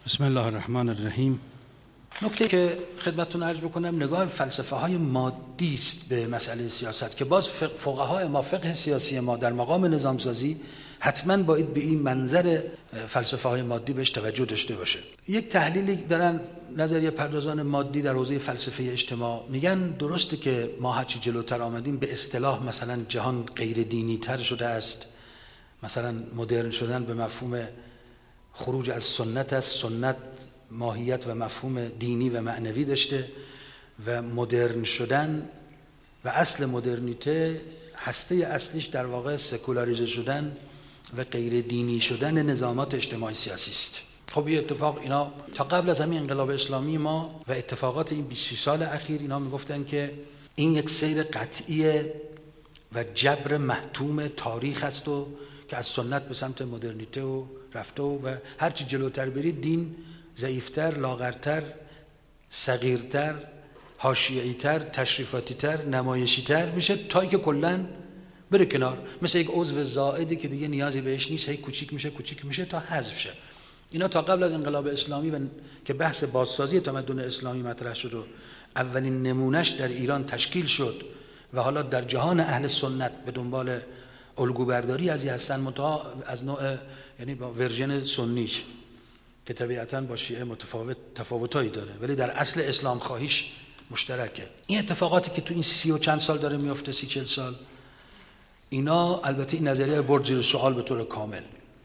بسم الله الرحمن الرحیم. نکته که خدمتتون عرض بکنم نگاه فلسفه های مادی است به مسئله سیاست که باز فقهای ما، فقه سیاسی ما در مقام نظامسازی حتما باید به این منظر فلسفه های مادی بهش توجه داشته باشه. یک تحلیلی دارن نظریه پردازان مادی در حوزه فلسفه اجتماع، میگن درسته که ما هرچی جلوتر آمدیم به اصطلاح مثلا جهان غیر دینی تر شده است، مثلا مدرن شدن به مفهوم خروج از سنت است، سنت ماهیت و مفهوم دینی و معنوی داشته و مدرن شدن و اصل مدرنیته هسته اصلیش در واقع سکولاریزه شدن و غیر دینی شدن نظامات اجتماعی سیاسی است. خب این اتفاق اینا تا قبل از همین انقلاب اسلامی ما و اتفاقات این 20 سال اخیر اینا میگفتن که این یک سیر قطعی و جبر محتوم تاریخ است و که از سنت به سمت مدرنیته و رفته و هرچی جلوتر برید دین ضعیفتر، لاغرتر، صغیرتر، حاشیه‌ای‌تر، تشریفاتی‌تر، نمایشی‌تر میشه تا اینکه کلاً بره کنار، مثل یک عضو زائدی که دیگه نیازی بهش نیست، هی کوچیک میشه تا حذف شه. اینا تا قبل از انقلاب اسلامی و که بحث بازسازی تمدن اسلامی مطرح شد و اولین نمونهش در ایران تشکیل شد و حالا در جهان اهل سنت به دنبال الگوبرداری از این هستن، منتها از نوع یعنی با ورژن سنیش که طبیعتاً با شیعه تفاوتایی داره ولی در اصل اسلام خواهیش مشترکه. این اتفاقاتی که تو این 30 و چند سال داره میفته، 30-40 سال، اینا البته این نظریه رو برد زیر سوال به طور کامل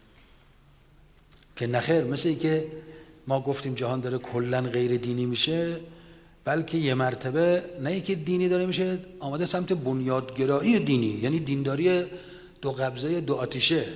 که نخیر، مثل این که ما گفتیم جهان داره کلاً غیر دینی میشه، بلکه یه مرتبه نه که دینی داره میشه، آمده سمت بنیادگرایی دینی، یعنی دینداری دو قبضه دو آتیشه،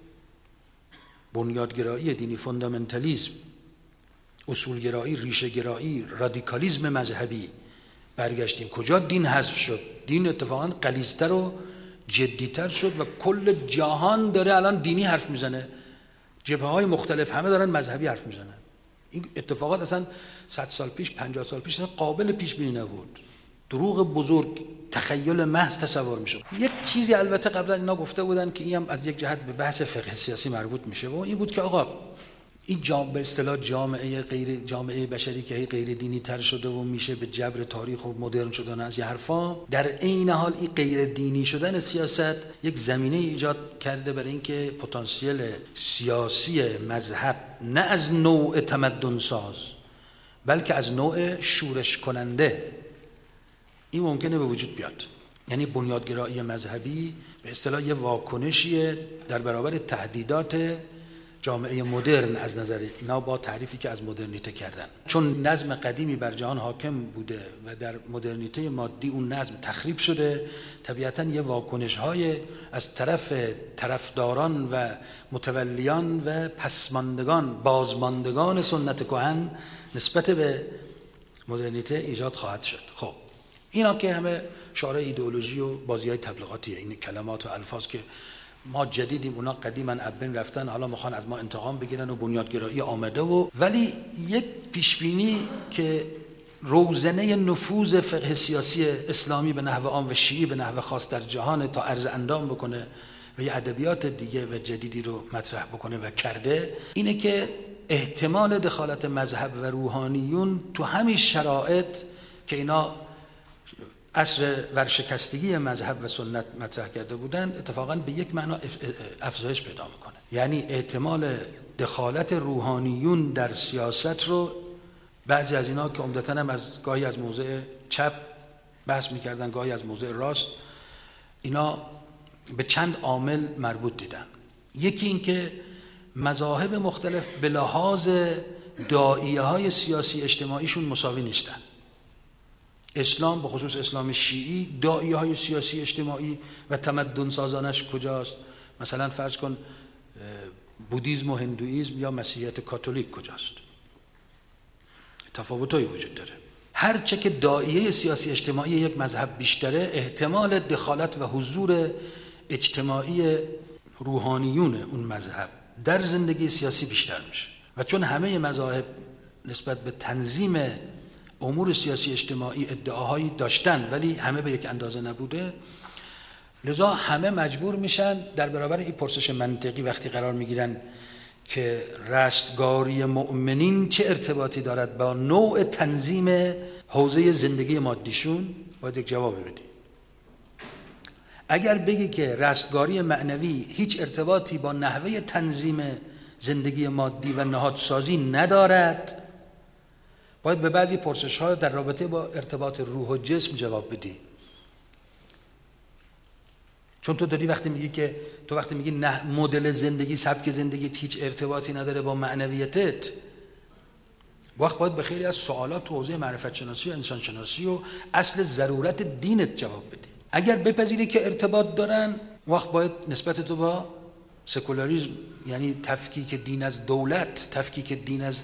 بنیادگرایی دینی، فوندامنتالیسم، اصولگرایی، ریشه‌گرایی، رادیکالیسم مذهبی. برگشتیم کجا دین حذف شد، دین اتفاقا غلیظتر و جدیتر شد و کل جهان داره الان دینی حرف میزنه، جبهه‌های مختلف همه دارن مذهبی حرف میزنن. این اتفاقات اصلا 100 سال پیش، 50 سال پیش قابل پیش بینی نبود، دروغ بزرگ، تخیل محض تصور میشه. یک چیزی البته قبلا اینا گفته بودن که این هم از یک جهت به بحث فقه سیاسی مربوط میشه و این بود که آقا این به اصطلاح جامعه بشری که غیر دینی تر شده و میشه به جبر تاریخ و مدرن شدن از یه حرفا، در عین حال این غیر دینی شدن سیاست یک زمینه ایجاد کرده برای اینکه پتانسیل سیاسی مذهب نه از نوع تمدن ساز بلکه از نوع شورش کننده این ممکنه به وجود بیاد. یعنی بنیادگرایی مذهبی به اصطلاح یه واکنشیه در برابر تهدیدات جامعه مدرن از نظر اینا با تعریفی که از مدرنیته کردن، چون نظم قدیمی بر جهان حاکم بوده و در مدرنیته مادی اون نظم تخریب شده، طبیعتاً یه واکنش‌های از طرف طرفداران و متولیان و پسماندگان، بازماندگان سنت کهن نسبت به مدرنیته ایجاد خواهد شد. خب اینا که همه شعار ایدئولوژی و بازی‌های تبلیغاتیه، این کلمات و الفاظ که ما جدیدیم اونا قدیما ابن رفتن، حالا میخوان از ما انتقام بگیرن و بنیادگرایی آمده ولی یک پیشبینی که روزنه نفوذ فقه سیاسی اسلامی به نحو عام و شیعی به نحو خاص در جهان تا عرض اندام بکنه و یه ادبیات دیگه و جدیدی رو مطرح بکنه و کرده، اینه که احتمال دخالت مذهب و روحانیون تو همین شرایط که اینا عصر ورشکستگی مذهب و سنت مطرح کرده بودن اتفاقا به یک معنا افزایش پیدا میکنه. یعنی احتمال دخالت روحانیون در سیاست رو بعضی از اینا که عمدتاً هم گاهی از موضع چپ بحث میکردن، گاهی از موضع راست، اینا به چند عامل مربوط دیدن. یکی این که مذاهب مختلف به لحاظ داعیه‌های سیاسی اجتماعیشون مساوی نیستن. اسلام به خصوص اسلام شیعی داعیه‌های سیاسی اجتماعی و تمدن سازانش کجاست؟ مثلا فرض کن بودیسم و هندویسم یا مسیحیت کاتولیک کجاست؟ تفاوتایی وجود داره. هرچه که داعیه سیاسی اجتماعی یک مذهب بیشتره، احتمال دخالت و حضور اجتماعی روحانیون اون مذهب در زندگی سیاسی بیشتر میشه و چون همه مذاهب نسبت به تنظیم امور سیاسی اجتماعی ادعاهایی داشتن ولی همه به یک اندازه نبوده، لذا همه مجبور میشن در برابر این پرسش منطقی وقتی قرار میگیرن که رستگاری مؤمنین چه ارتباطی دارد با نوع تنظیم حوزه زندگی مادیشون، باید یک جواب بدی. اگر بگی که رستگاری معنوی هیچ ارتباطی با نحوه تنظیم زندگی مادی و نهادسازی ندارد، باید به بعضی پرسش‌ها در رابطه با ارتباط روح و جسم جواب بدی. چون تو داری وقتی میگی نه مدل زندگی، سبک زندگیت هیچ ارتباطی نداره با معنویتت، وقت باید به خیلی از سوالات تو حوزه معرفت شناسی و انسان شناسی و اصل ضرورت دینت جواب بدی. اگر بپذیری که ارتباط دارن، وقت باید نسبت تو با سکولاریسم، یعنی تفکیک دین از دولت، تفکیک دین از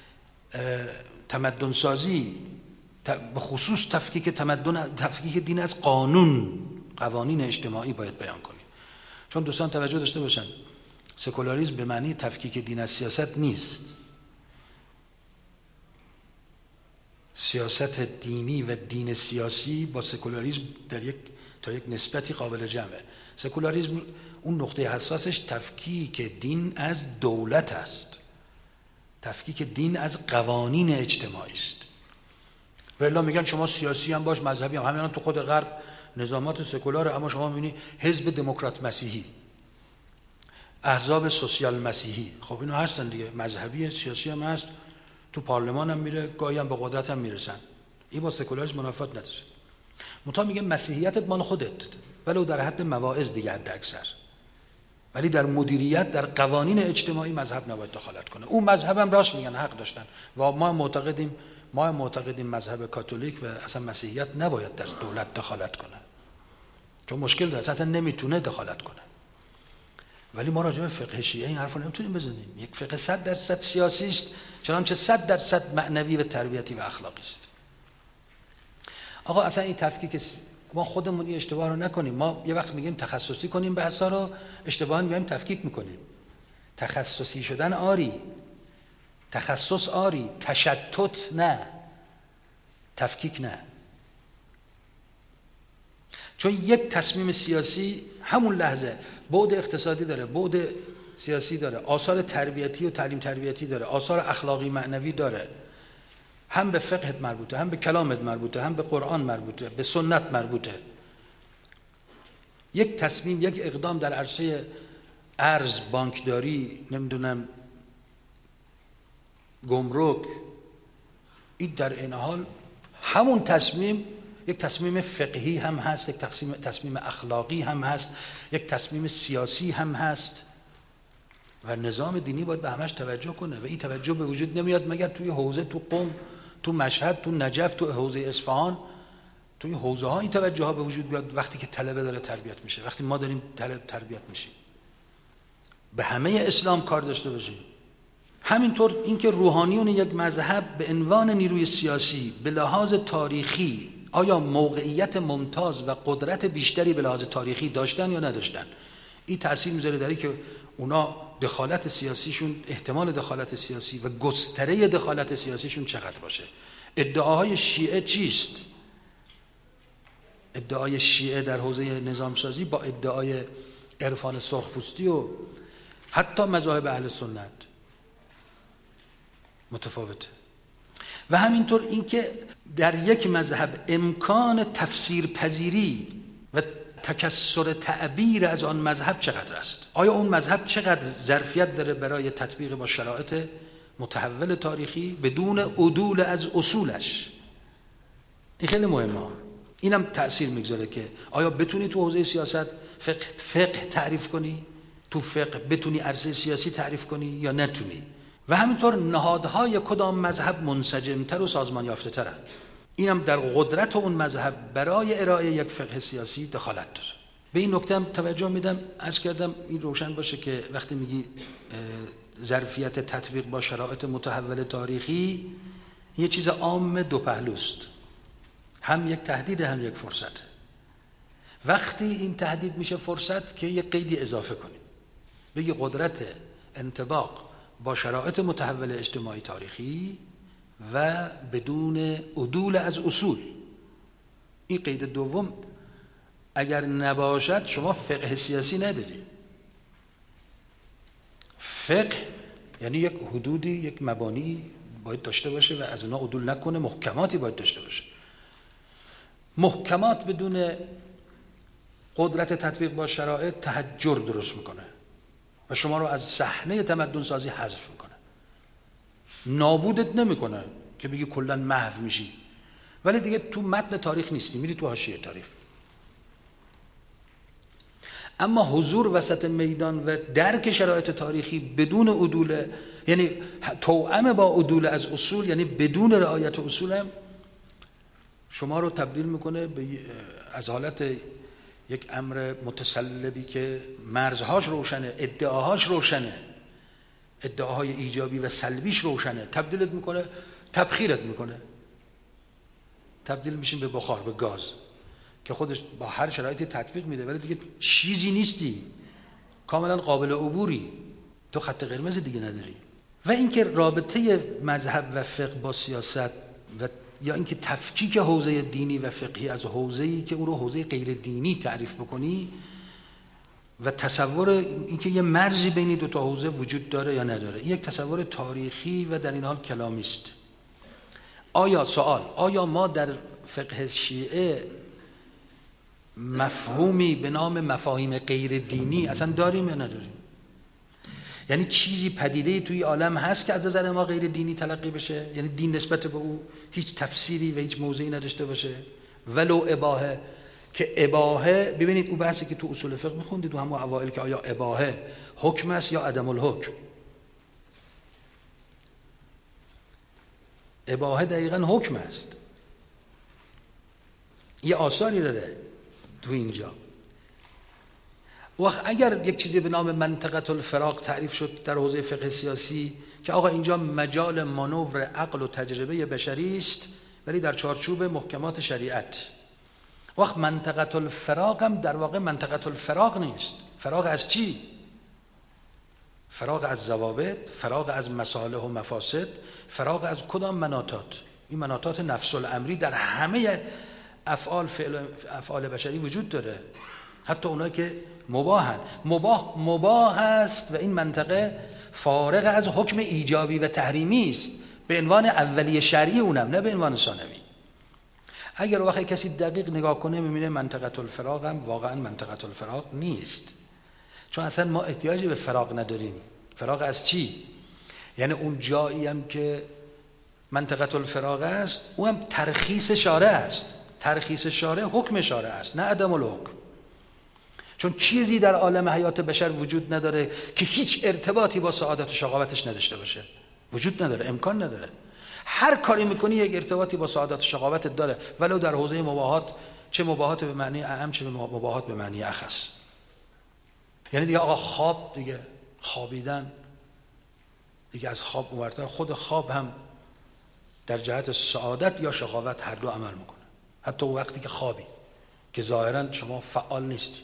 تمدن سازی، به خصوص تفکیک دین از قوانین اجتماعی باید بیان کنی. چون دوستان توجه داشته باشن، سکولاریسم به معنی تفکیک دین از سیاست نیست. سیاست دینی و دین سیاسی با سکولاریسم تا یک نسبتی قابل جمعه. سکولاریسم اون نقطه حساسش تفکیک دین از دولت است، تفکیک دین از قوانین اجتماعی است. و الا میگن شما سیاسی هم باش، مذهبی هم. همین تو خود غرب نظامات سکولاره، اما شما میبینی حزب دموکرات مسیحی، احزاب سوسیال مسیحی، خب اینا هستن دیگه، مذهبی سیاسی هم هست، تو پارلمان هم میره، گاهی هم به قدرت هم میرسن. این با سکولاریسم منافات نداره. منتها میگه مسیحیتت مال خودت، ولو در حد مواعظ دیگه حد اکثر، ولی در مدیریت، در قوانین اجتماعی مذهب نباید دخالت کنه. اون مذهب هم راست میگن، حق داشتن. و ما معتقدیم مذهب کاتولیک و اصلا مسیحیت نباید در دولت دخالت کنه، چون مشکل داره، اصلا نمیتونه دخالت کنه. ولی ما راجع به فقه شیعه این حرفو نمیتونیم بزنیم. یک فقه 100% سیاسی است، چنانچه 100% معنوی و تربیتی و اخلاقی است. آقا اصلا این تفکیک، ما خودمون این اشتباه رو نکنیم. ما یه وقت میگیم تخصصی کنیم بحثا رو، اشتباها میگیم تفکیک میکنیم. تخصصی شدن آری، تخصص آری، تشتت نه، تفکیک نه. چون یک تصمیم سیاسی همون لحظه بعد اقتصادی داره، بعد سیاسی داره، آثار تربیتی و تعلیم تربیتی داره، آثار اخلاقی معنوی داره، هم به فقهت مربوطه، هم به کلامت مربوطه، هم به قرآن مربوطه، به سنت مربوطه. یک تصمیم، یک اقدام در عرصه ارز، بانکداری، نمیدونم گمرک، این در این حال همون تصمیم یک تصمیم فقهی هم هست، یک تصمیم اخلاقی هم هست، یک تصمیم سیاسی هم هست و نظام دینی باید به همش توجه کنه. و این توجه به وجود نمیاد مگر توی حوزه، تو قم، تو مشهد، تو نجف، تو حوزه اصفهان، توی حوزه ها این توجه ها به وجود بیاد وقتی که طلبه داره تربیت میشه، وقتی ما داریم تربیت میشیم. به همه اسلام کار داشته باشیم. همینطور اینکه روحانیون یک مذهب به عنوان نیروی سیاسی به لحاظ تاریخی آیا موقعیت ممتاز و قدرت بیشتری به لحاظ تاریخی داشتن یا نداشتن، این تأثیر میذاره در که اونا دخالت سیاسیشون، احتمال دخالت سیاسی و گستره دخالت سیاسیشون چقدر باشه. ادعاهای شیعه چیست؟ ادعای شیعه در حوزه نظامسازی با ادعای عرفان سرخپوستی و حتی مذاهب اهل سنت متفاوته. و همینطور اینکه در یک مذهب امکان تفسیر پذیری و تکثر تعبیر از آن مذهب چقدر است؟ آیا اون مذهب چقدر ظرفیت داره برای تطبیق با شرایط متحول تاریخی بدون عدول از اصولش؟ این خیلی مهمه. اینم تأثیر میگذاره که آیا بتونی تو حوزه سیاست فقه تعریف کنی، تو فقه بتونی عرصه سیاسی تعریف کنی یا نتونی. و همینطور نهادهای کدام مذهب منسجمتر و سازمان یافته ترن. اینم در قدرت اون مذهب برای ارائه یک فقه سیاسی دخالت داره. به این نکته هم توجه میدم، عرض کردم این روشن باشه که وقتی میگی ظرفیت تطبیق با شرایط متحول تاریخی، یه چیز عام دو پهلوست، هم یک تهدید هم یک فرصت. وقتی این تهدید میشه فرصت که یک قیدی اضافه کنیم، بگی قدرت انطباق با شرایط متحول اجتماعی تاریخی و بدون عدول از اصول. این قید دوم اگر نباشد شما فقه سیاسی نداری. فقه یعنی یک حدودی، یک مبانی باید داشته باشه و از اونها عدول نکنه. محکماتی باید داشته باشه. محکمات بدون قدرت تطبیق با شرایط تهجر درست میکنه و شما رو از صحنه تمدن سازی حذف میکنه. نابودت نمیکنه که بگی کلا محو میشی، ولی دیگه تو متن تاریخ نیستی، میری تو حاشیه تاریخ. اما حضور وسط میدان و درک شرایط تاریخی بدون عدول، یعنی توأم با عدول از اصول، یعنی بدون رعایت اصول، هم شما رو تبدیل میکنه به از حالت یک امر متسلبی که مرزهاش روشنه، ادعاهاش روشنه، ادعاهای ایجابی و سلبیش روشنه، تبدیلت میکنه، تبخیرت میکنه. تبدیل میشین به بخار، به گاز که خودش با هر شرایطی تطبیق میده، ولی دیگه چیزی نیستی، کاملا قابل عبوری، تو خط قرمز دیگه نداری. و اینکه رابطه مذهب و فقه با سیاست و یا اینکه تفکیک حوزه دینی و فقهی از حوزه‌ای که او رو حوزه غیر دینی تعریف بکنی و تصور اینکه یه مرزی بین دو تا حوزه وجود داره یا نداره، این یک تصور تاریخی و در این حال کلامی است. آیا ما در فقه شیعه مفهومی به نام مفاهیم غیر دینی اصلا داریم یا نداریم؟ یعنی چیزی پدیده‌ای توی عالم هست که از نظر ما غیر دینی تلقی بشه؟ یعنی دین نسبت به او هیچ تفسیری و هیچ موضعی نداشته باشه؟ ولو اباحه، که اباحه، ببینید اون بحثی که تو اصول فقه میخوندید و همون اوائل که آیا اباحه حکم است یا عدم الحکم. اباحه دقیقاً حکم است. یه آثاری داره تو اینجا. وقت اگر یک چیزی به نام منطقه الفراق تعریف شد در حوزه فقه سیاسی که آقا اینجا مجال مانور عقل و تجربه بشری است ولی در چارچوب محکمات شریعت، وقت منطقه الفراق هم در واقع منطقه الفراق نیست. فراق از چی؟ فراق از ضوابط، فراق از مصالح و مفاسد، فراق از کدام مناطات؟ این مناطات نفس الامری در همه افعال بشری وجود داره، حتی اونایی که مباهن. مباه است و این منطقه فارغ از حکم ایجابی و تحریمی است به عنوان اولیه شرعی، اونم نه به عنوان ثانوی. اگر وقتی کسی دقیق نگاه کنه میبینه منطقه الفراق هم واقعا منطقه الفراق نیست، چون اصلا ما احتیاجی به فراق نداریم. فراق از چی؟ یعنی اون جایی هم که منطقه الفراق است او هم ترخیص شارع است. ترخیص شارع حکم شارع است، نه عدم الحکم. چون چیزی در عالم حیات بشر وجود نداره که هیچ ارتباطی با سعادت و شقاوتش نداشته باشه. وجود نداره، امکان نداره. هر کاری میکنی یک ارتباطی با سعادت و شقاوتت داره، ولو در حوزه مباهات، چه مباهات به معنی اعم چه مباهات به معنی اخص. یعنی دیگه آقا خواب، دیگه خوابیدن دیگه از خواب اونورتر، خود خواب هم در جهت سعادت یا شقاوت هر دو عمل میکنه. حتی وقتی که خوابی که ظاهرا شما فعال نیستی،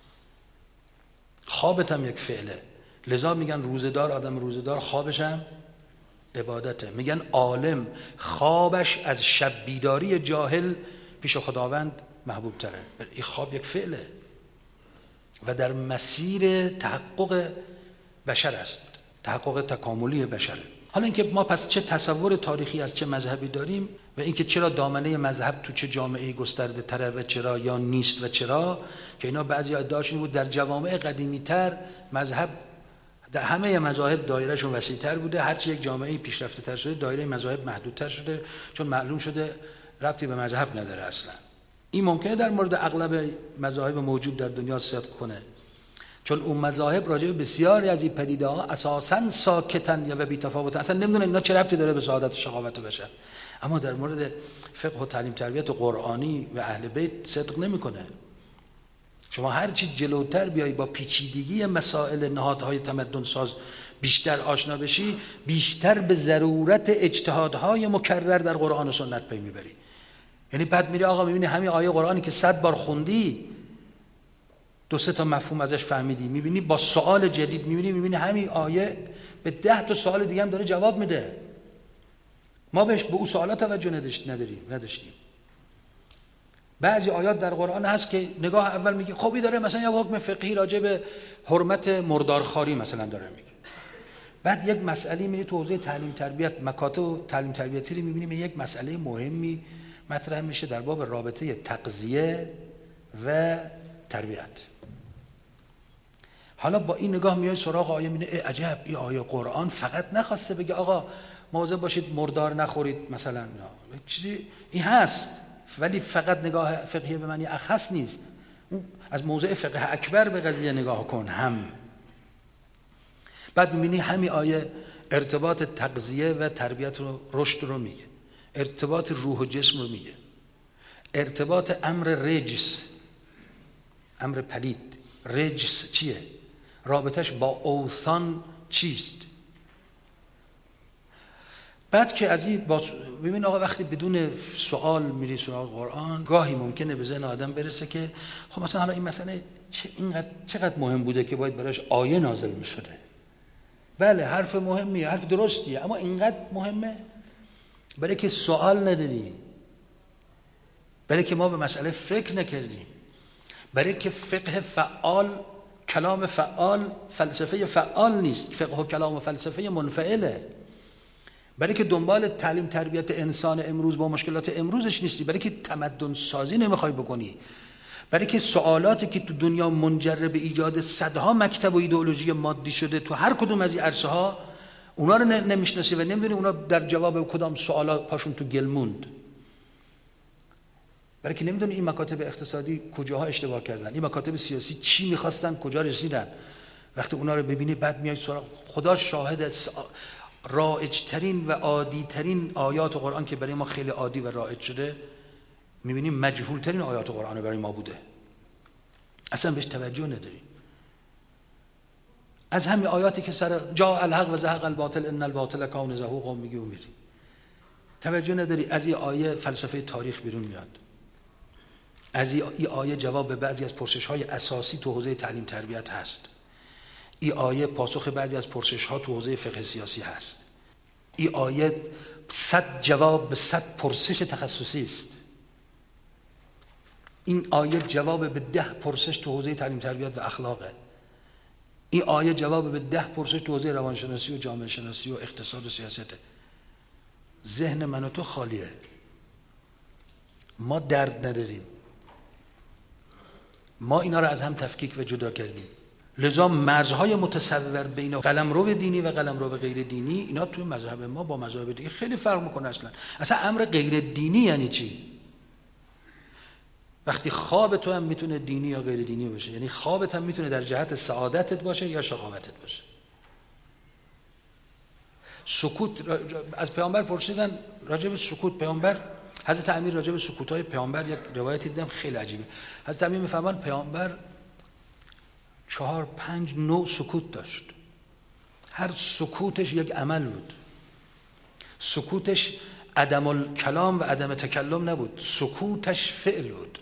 خوابت هم یک فعله. لذا میگن روزدار، آدم روزدار خوابش هم عبادته. میگن عالم خوابش از شب بیداری جاهل پیش خداوند محبوب تره. این خواب یک فعله و در مسیر تحقق بشر است، تحقق تکاملی بشره. حالا اینکه ما پس چه تصور تاریخی از چه مذهبی داریم و اینکه چرا دامنه مذهب تو چه جامعه‌ای گسترده تره و چرا یا نیست و چرا، که اینا بعضی ادعاشون بود در جوامع قدیمی تر مذهب در همه مذاهب دایرهشون وسیع‌تر بوده، هرچی یک جامعه پیشرفته تر شده دایره مذاهب محدودتر شده، چون معلوم شده ربطی به مذهب نداره اصلا. این ممکنه در مورد اغلب مذاهب موجود در دنیا صدق کنه، چون اون مذاهب راجع به بسیاری از این پدیده‌ها اساساً ساکتن یا و بی‌تفاوتن، اصلا نمیدونن اینا چه ربطی داره به سعادت و شقاوت بشر. اما در مورد فقه و تعلیم تربیت قرآنی و اهل بیت صدق نمیکنه. شما هر چی جلوتر بیای با پیچیدگی مسائل نهادهای تمدن ساز بیشتر آشنا بشی، بیشتر به ضرورت اجتهادهای مکرر در قرآن و سنت پی میبری. یعنی بعد میری آقا میبینی همین آیه قرآنی که 100 بار خوندی 2-3 تا مفهوم ازش فهمیدی، میبینی با سوال جدید میبینی همین آیه به 10 تا سوال دیگه هم داره جواب میده. ما به اون سوالات توجه نداشتیم. بعضی آیات در قرآن هست که نگاه اول میگه خب این داره مثلا یک حکم فقهی راجع به حرمت مردارخواری مثلا داره میگه، بعد یک مسئله می‌بینی تو حوزه تعلیم تربیت، مکاتب و تعلیم تربیتی رو می‌بینیم یک مسئله مهمی مطرح میشه در باب رابطه تغذیه و تربیت. حالا با این نگاه میای سراغ آیه، میبینی عجب، این آیه قرآن فقط نخواسته بگه آقا مواظب باشید مردار نخورید مثلا، چیزی این هست، ولی فقط نگاه فقهی به معنی اخص نیست. از موضع فقه اکبر به قضیه نگاه کن هم. بعد میبینی همین آیه ارتباط تغذیه و تربیت رو، رشد رو میگه، ارتباط روح و جسم رو میگه، ارتباط امر رجس، امر پلید، رجس چیه؟ رابطش با اوثان چیست؟ بعد که از این ببین آقا وقتی بدون سوال میری سراغ قرآن، گاهی ممکنه به ذهن آدم برسه که خب مثلا حالا این مسئله چقدر مهم بوده که باید براش آیه نازل میشده. بله حرف مهمیه، حرف درستیه، اما اینقدر مهمه؟ برای که سوال نداری، برای که ما به مسئله فکر نکردیم، برای که فقه فعال، کلام فعال، فلسفه فعال نیست، فقه و کلام و فلسفه منفعله، برای که دنبال تعلیم تربیت انسان امروز با مشکلات امروزش نیستی، برای که تمدن سازی نمیخوای بکنی، برای که سوالاتی که تو دنیا منجر به ایجاد صدها مکتب و ایدئولوژی مادی شده تو هر کدوم از این عرصه ها، اونا رو نمیشناسی و نمیدونی اونا در جواب کدام سوالا پاشون تو گل موند، برای که نمیدونی این مکاتب اقتصادی کجاها اشتباه کردن، این مکاتب سیاسی چی میخواستن کجا رسیدن. وقتی اونا رو ببینی بعد میای سراغ، خدا شاهد، رایج‌ترین و عادی‌ترین آیات قرآن که برای ما خیلی عادی و رایج شده، می‌بینیم مجهول‌ترین آیات قرآن برای ما بوده، اصلا بهش توجه نداریم. از همین آیاتی که سر جاء الحق و زهق الباطل ان الباطل کان زهوقا میگی و میری، توجه نداری. از این آیه فلسفه تاریخ بیرون میاد، از این آیه جواب به بعضی از پرسش‌های اساسی تو حوزه تعلیم تربیت هست، این آیه پاسخ بعضی از پرسش‌ها تو حوزه فقه سیاسی هست، این آیه 100 جواب به 100 پرسش تخصصی است، این آیه جواب به 10 پرسش تو حوزه تعلیم تربیت و اخلاقه، این آیه جواب به 10 پرسش تو حوزه روانشناسی و جامعه شناسی و اقتصاد و سیاسته. ذهن من و تو خالیه، ما درد نداریم، ما اینا رو از هم تفکیک و جدا کردیم. لذا مرزهای متصور بین قلمرو دینی و قلمرو غیر دینی، اینا توی مذهب ما با مذاهب دیگه خیلی فرق میکنه. اصلا امر غیر دینی یعنی چی؟ وقتی خواب تو هم میتونه دینی یا غیر دینی باشه، یعنی خوابت هم میتونه در جهت سعادتت باشه یا شقاوتت باشه. سکوت، از پیامبر پرسیدن راجع به سکوت، پیامبر حضرت امیر راجع به سکوت‌های پیامبر یک روایتی دیدم خیلی عجیبه. حضرت امیر میفرمان پیامبر 4-5 نوع سکوت داشت، هر سکوتش یک عمل بود. سکوتش عدم الکلام و عدم تکلم نبود، سکوتش فعل بود.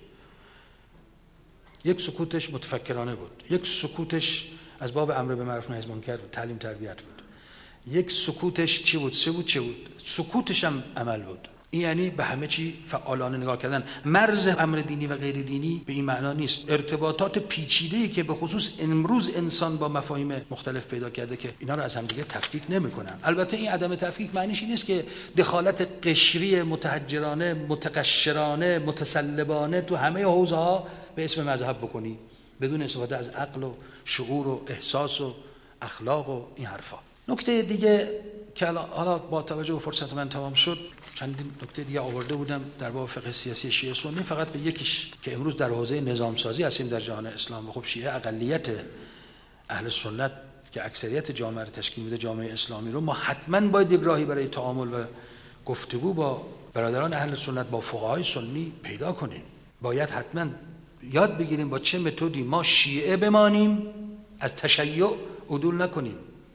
یک سکوتش متفکرانه بود، یک سکوتش از باب امر به معروف نهی از منکر تعلیم تربیت بود، یک سکوتش چی بود؟ چه بود؟ سکوتش هم عمل بود. این یعنی به همه چی فعالانه نگاه کردن. مرز امر دینی و غیر دینی به این معنا نیست. ارتباطات پیچیده‌ای که به خصوص امروز انسان با مفاهیم مختلف پیدا کرده که اینا رو از هم دیگه تفکیک نمی‌کنن. البته این عدم تفکیک معنیش این نیست که دخالت قشری، متحجرانه، متقشرانه، متسلبانه تو همه حوزه‌ها به اسم مذهب بکنی بدون استفاده از عقل و شعور و احساس و اخلاق و این حرفا. نکته دیگه که حالا با توجه به فرصت من تمام شد، چندین نکته دیگه آورده بودم در باب فقه سیاسی شیعه سنی، فقط به یکیش که امروز در حوزه نظام سازی هستیم در جهان اسلام و خب شیعه اقلیت، اهل سنت که اکثریت جامعه رو تشکیل میده، جامعه اسلامی رو، ما حتما باید یک راهی برای تعامل و گفتگو با برادران اهل سنت، با فقهای سنی پیدا کنیم. باید حتما یاد بگیریم با چه متدی ما شیعه بمانیم، از تشیع عدول نکنیم،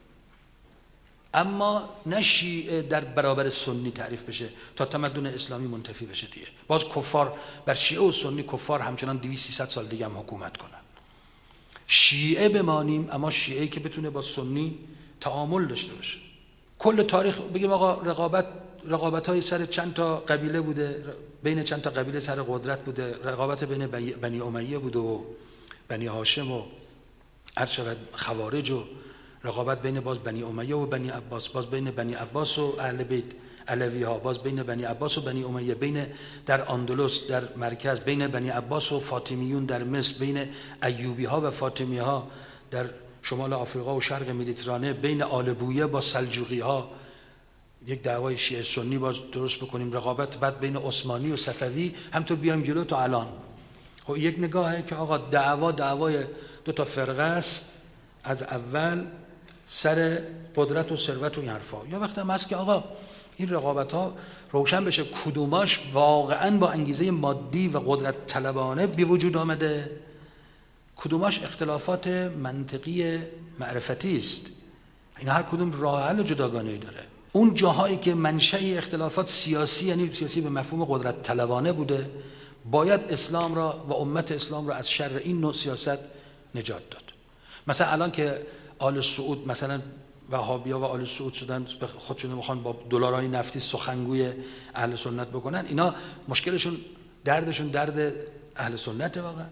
اما نه شیعه در برابر سنی تعریف بشه تا تمدن اسلامی منتفی بشه دیگه. باز کفار بر شیعه و سنی، کفار همچنان 200-300 سال دیگه هم حکومت کنن. شیعه بمانیم، اما شیعه‌ای که بتونه با سنی تعامل داشته باشه. کل تاریخ بگیم آقا رقابت‌های سر چند تا قبیله بوده، بین چند تا قبیله سر قدرت بوده، رقابت بین بنی امیه بوده و بنی هاشم و هر شود خوارج و رقابت بین باز بنی امیه و بنی عباس، باز بین بنی عباس و اهل بیت علوی ها، باز بین بنی عباس و بنی امیه، بین در اندلس در مرکز، بین بنی عباس و فاطمیون در مصر، بین ایوبی ها و فاطمی ها در شمال آفریقا و شرق مدیترانه، بین آل بویه با سلجوقی ها، یک دعوای شیعه سنی باز درست بکنیم، رقابت بعد بین عثمانی و صفوی، همطور بیایم جلو تا الان. خب یک نگاهه که آقا دعوای دو تا فرقه است از اول سر قدرت و ثروت و این حرفا. یا وقتی هم هست که آقا این رقابت ها روشن بشه کدوماش واقعا با انگیزه مادی و قدرت طلبانه به وجود آمده، کدوماش اختلافات منطقی معرفتی است. این هر کدوم راه حل جداگانه‌ای داره. اون جاهایی که منشأ اختلافات سیاسی، یعنی سیاسی به مفهوم قدرت طلبانه بوده، باید اسلام را و امت اسلام را از شر این نوع سیاست نجات داد. مثلا الان که آل سعود، مثلا وهابیا و آل سعود شدن خودشون میخوان با دلارای نفتی سخنگوی اهل سنت بکنن، اینا مشکلشون دردشون درد اهل سنت واقعا.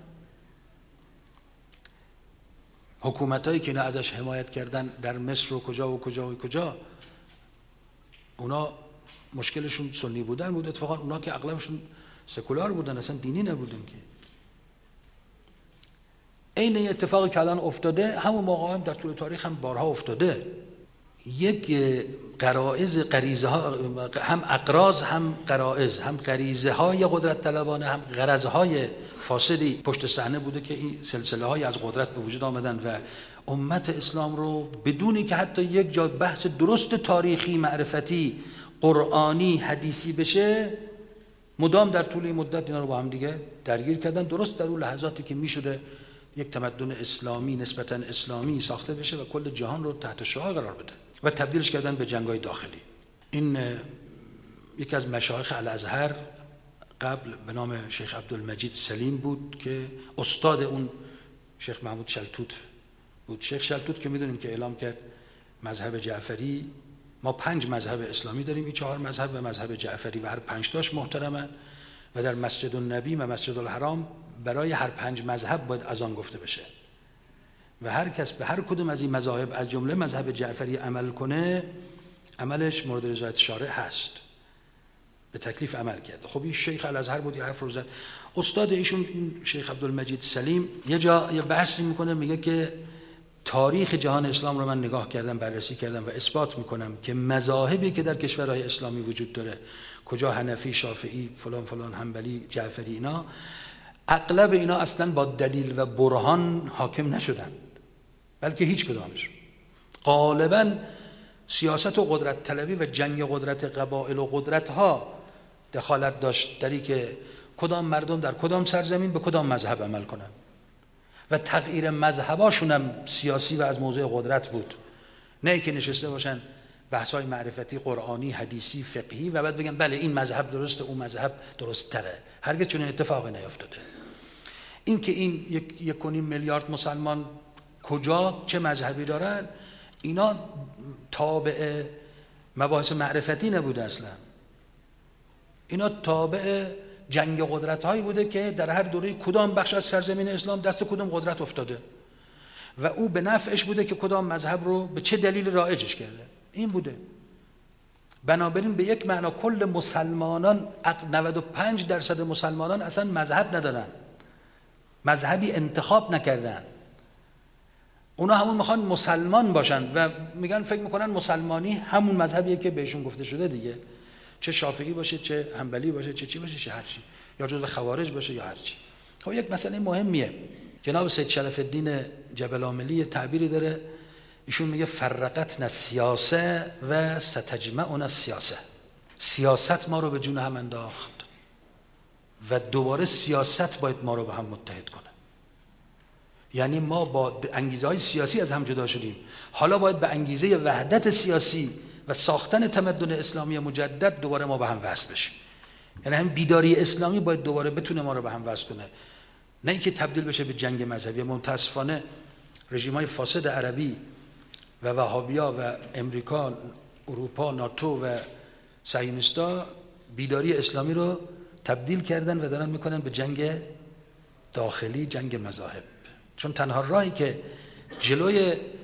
حکومتایی که اینا ازش حمایت کردن در مصر و کجا اونا مشکلشون سنی بودن بود. اتفاقا اونا که اغلبشون سکولار بودن، اصلا دینی نبودن که. این اتفاقی که الان افتاده همون موقع هم در طول تاریخ هم بارها افتاده. یک غریزه ها، هم اقراض هم غرائز، هم غریزه های قدرت طلبانه هم غرض های فاسدی پشت صحنه بوده که این سلسله های از قدرت به وجود آمدن و امت اسلام رو بدونی که حتی یک جا بحث درست تاریخی معرفتی قرآنی حدیثی بشه، مدام در طول این مدت اینا رو با هم دیگه درگیر کردن، درست در اون لحظاتی که میشده یک تمدن اسلامی نسبتاً اسلامی ساخته بشه و کل جهان رو تحت شعاع قرار بده و تبدیلش کردن به جنگ‌های داخلی. این یکی از مشایخ الازهر قبل به نام شیخ عبدالمجید سلیم بود که استاد اون شیخ محمود شلتوت بود. شیخ شلتوت که میدونیم که اعلام کرد مذهب جعفری، ما 5 مذهب اسلامی داریم، این 4 مذهب و مذهب جعفری و هر 5 تاش محترمن و در مسجد النبی و مسجد الحرام برای هر 5 مذهب باید اذان گفته بشه و هر کس به هر کدوم از این مذاهب از جمله مذهب جعفری عمل کنه، عملش مورد رضایت شارع هست، به تکلیف عمل کرده. خب این شیخ الازهر بود، یه حرف رو زد. استاد ایشون شیخ عبدالمجید سلیم یه جا یه بحثی میکنه، میگه که تاریخ جهان اسلام رو من نگاه کردم، بررسی کردم و اثبات میکنم که مذاهبی که در کشورهای اسلامی وجود داره، کجا حنفی، شافعی، فلان فلان، حنبلی، جعفری، اینا اغلب اینا اصلا با دلیل و برهان حاکم نشدند، بلکه هیچ کدامش. غالبا سیاست و قدرت طلبی و جنگ قدرت قبایل و قدرت ها دخالت داشت در این که کدام مردم در کدام سرزمین به کدام مذهب عمل کنند و تغییر مذهباشون هم سیاسی و از موضع قدرت بود، نه که نشسته باشن بحث‌های معرفتی قرآنی حدیثی فقهی و بعد بگن بله این مذهب درسته اون مذهب درست تره. هرگز چنین اتفاقی نیفتاده. این که این 1.5 میلیارد مسلمان کجا چه مذهبی دارن، اینا تابع مباحث معرفتی نبوده اصلا، اینا تابع جنگ قدرت هایی بوده که در هر دوره کدام بخش از سرزمین اسلام دست کدام قدرت افتاده و او به نفعش بوده که کدام مذهب رو به چه دلیل رایجش کرده. این بوده. بنابراین به یک معنا کل مسلمانان 95% مسلمانان اصلا مذهب ندارن، مذهبی انتخاب نکردن. اونا همون میخوان مسلمان باشن و میگن فکر میکنن مسلمانی همون مذهبیه که بهشون گفته شده دیگه، چه شافعی باشه، چه حنبلی باشه، چه چی باشه، چه هر چی، یا جزو خوارج باشه یا هر چی. خب یک مسئله مهمیه. جناب سید شرف الدین جبل عاملی تعبیری داره، ایشون میگه فرقتنا السیاسه و ستجمعنا السیاسه. سیاست ما رو به جون هم انداخت و دوباره سیاست باید ما رو به هم متحد کنه. یعنی ما با انگیزه‌های سیاسی از هم جدا شدیم، حالا باید به انگیزه وحدت سیاسی و ساختن تمدن اسلامی مجدد دوباره ما به هم وصل بشیم. یعنی هم بیداری اسلامی باید دوباره بتونه ما رو به هم وصل کنه، نه اینکه تبدیل بشه به جنگ مذهبی. متاسفانه رژیم‌های فاسد عربی و وهابیا و امریکا، اروپا، ناتو و صهیونیستا بیداری اسلامی رو تبدیل کردن و دارن میکنن به جنگ داخلی، جنگ مذاهب. چون تنها راهی که جلوی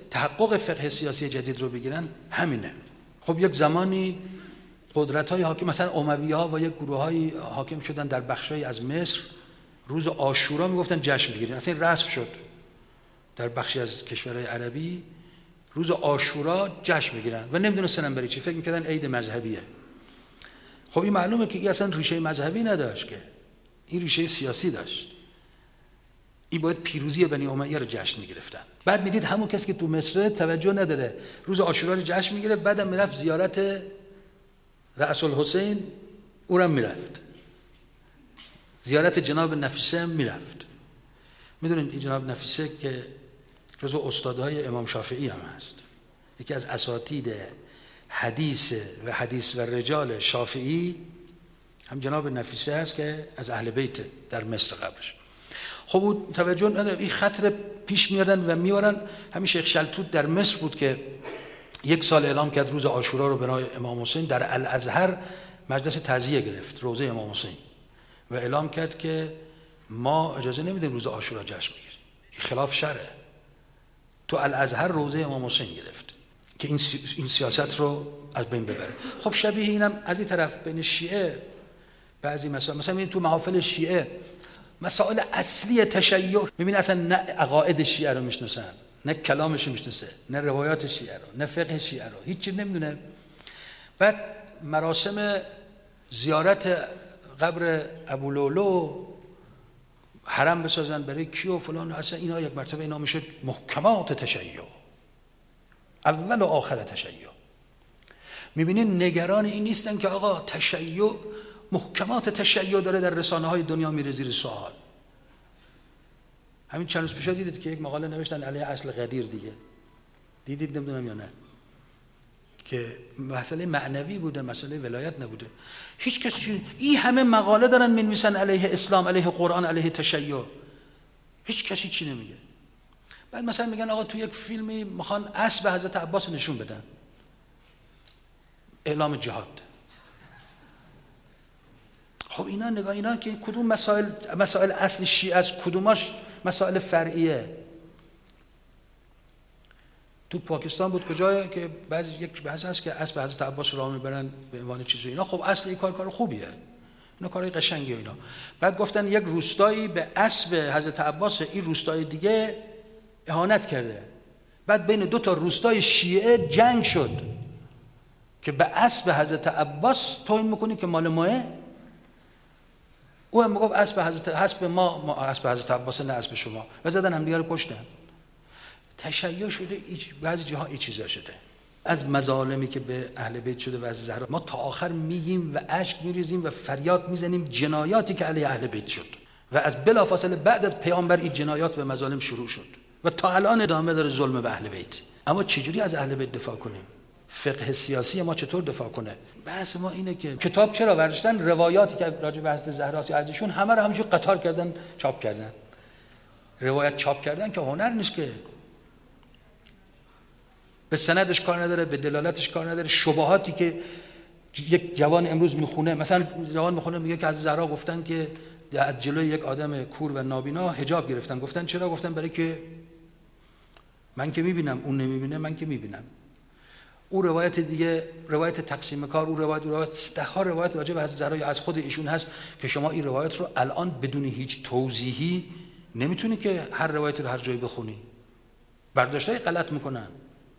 تحقق فقه سیاسی جدید رو بگیرن همینه. خب یک زمانی قدرت‌های حاکم مثلا اموی‌ها و یک گروه‌های حاکم شدن در بخشایی از مصر، روز عاشورا میگفتن جشن بگیرین. اصلا این رسم شد در بخشی از کشورهای عربی، روز عاشورا جشن بگیرن و نمیدونستن برای چی، فکر می‌کردن عید مذهبیه. خب این معلومه که این اصلا ریشه مذهبی نداشت، که این ریشه سیاسی داشت. این باید پیروزی بنی امیه رو جشن می‌گرفتن. بعد میدید همون کسی که تو مصر توجه نداره روز عاشورا رو جشن می‌گیره، بعدم میرفت زیارت رأس الحسین اونم میرفت، زیارت جناب نفیسه هم میرفت. میدونید این جناب نفیسه که جزو استادهای امام شافعی هم هست، یکی از اساتید حدیث و رجال شافعی هم جناب نفیسه هست که از اهل بیت در مصر قبلش. خب او توجه نداره، این خط رو پیش میارن و میارن. همین شیخ شلتوت در مصر بود که یک سال اعلام کرد روز عاشورا رو برای امام حسین در الازهر مجلس تعزیه گرفت، روضه امام حسین، و اعلام کرد که ما اجازه نمیدیم روز عاشورا جشن بگیریم، این خلاف شرعه. تو الازهر روضه امام حسین گرفت که این سیاست رو از بین ببره. خب شبیه اینم از این طرف بین شیعه بعضی مسائل، مثلا تو محافل شیعه مسائل اصلی تشیع، ببین اصلا نه عقاید شیعه رو میشناسن، نه کلامش رو میشناسه، نه روایات شیعه رو، نه فقه شیعه رو، هیچی نمیدونه. بعد مراسم زیارت قبر ابولولو، حرم بسازن برای کی و فلان، اصلا اینا یک مرتبه اینا میشه محکمات تشیع، اول و آخر تشیع. میبینین نگران این نیستن که آقا تشیع، محکمات تشیع داره در رسانه های دنیا میره زیر سوال. همین چند روز پیش دیدید که یک مقاله نوشتن علیه اصل قدیر، دیگه دیدید نمیدونم یا نه، که مسئله معنوی بوده، مسئله ولایت نبوده. هیچ کسی این همه مقاله دارن می‌نویسن علیه اسلام، علیه قرآن، علیه تشیع، هیچ کسی چی نمیگه. بعد مثلا میگن آقا تو یک فیلمی میخوان اسب حضرت عباس نشون بدن، اعلام جهاد. خب اینا که کدوم مسائل اصل شیعه از کدوماش مسائل فرعیه. تو پاکستان بود کجایی که یک بحث هست که اسب حضرت عباس راه میبرن به عنوان چیزی اینا. خب اصل این کار خوبیه، اینا کارای قشنگیه اینا. بعد گفتن یک روستایی به اسب حضرت عباس، این روستای دیگه اهانت کرده. بعد بین دو تا روستای شیعه جنگ شد که به اسب حضرت عباس توهین میکنی که مال ماه. او هم میگفت اسب ما اسب حضرت عباس، نه اسب شما، و زدن هم دیگه رو کشتن. تشیع شده، بعضی جاها این چیزا شده. از مظالمی که به اهل بیت شده و از زهرا ما تا آخر میگیم و اشک میریزیم و فریاد میزنیم جنایاتی که علیه اهل بیت شد، و از بلافاصله بعد از پیامبر این جنایات و مظالم شروع شد و تا الان ادامه داره ظلم به اهل بیت. اما چجوری از اهل بیت دفاع کنیم؟ فقه سیاسی ما چطور دفاع کنه؟ بحث ما اینه که کتاب چرا ورشتن روایاتی که راجع به حضرت زهرا از ایشون همه رو همینجوری قطار کردن، چاپ کردن. روایت چاپ کردن که هنر نیست، که به سندش کار نداره، به دلالتش کار نداره. شبهاتی که یک جوان امروز میخونه، مثلا جوان میخونه میگه که از زهرا گفتن که از جلوی یک آدم کور و نابینا حجاب گرفتن. گفتن چرا؟ گفتن برای که من که میبینم اون نمیبینه، من که میبینم. او روایت دیگه، روایت تقسیم کار، او روایت ده ها روایت راجع به حضرت زهرا از خود ایشون هست که شما این روایت رو الان بدون هیچ توضیحی نمیتونی که هر روایت رو هر جایی بخونی. برداشتای غلط میکنن.